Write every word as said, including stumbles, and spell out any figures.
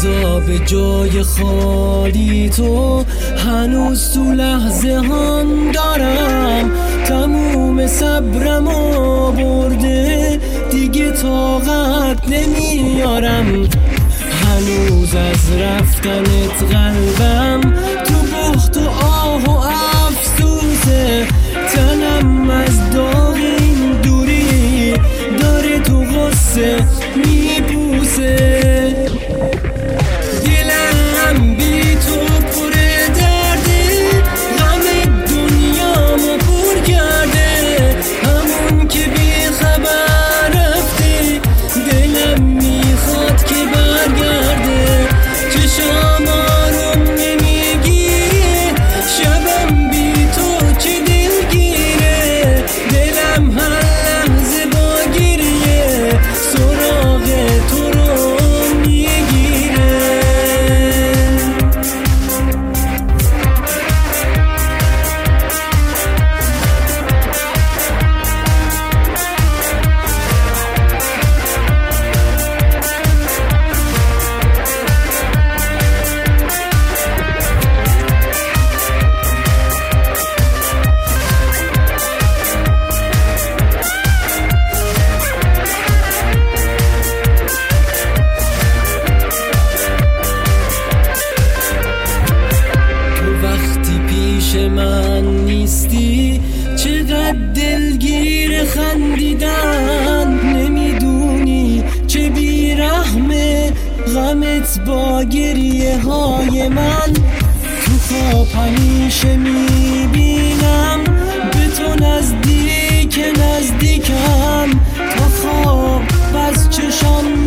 بذار به جای خالی تو هنوز تو لحظه هان دارم. تموم صبرم آورده دیگه طاقت نمیارم. هنوز از رفتنت قلبم تو بخت و آه و افسوسه. تنم از داغ این دوری داره تو غصه میپوسه. دلم بی تو پر درده، غم دنیامو پر کرده. همون که بی خبر رفته دلم میخواد که برگرده. چشام آروم نمیگیره، شبم بی تو چه دلگیره. دلم هر لحظه با گریه سراغ تو رو میگیره. من نیستی چقدر دلگیر خندیدن. نمیدونی چه بیرحمه غمت با گریه های من. تو خواب همیشه میبینم به تو نزدیک نزدیکم. تا خواب از چشام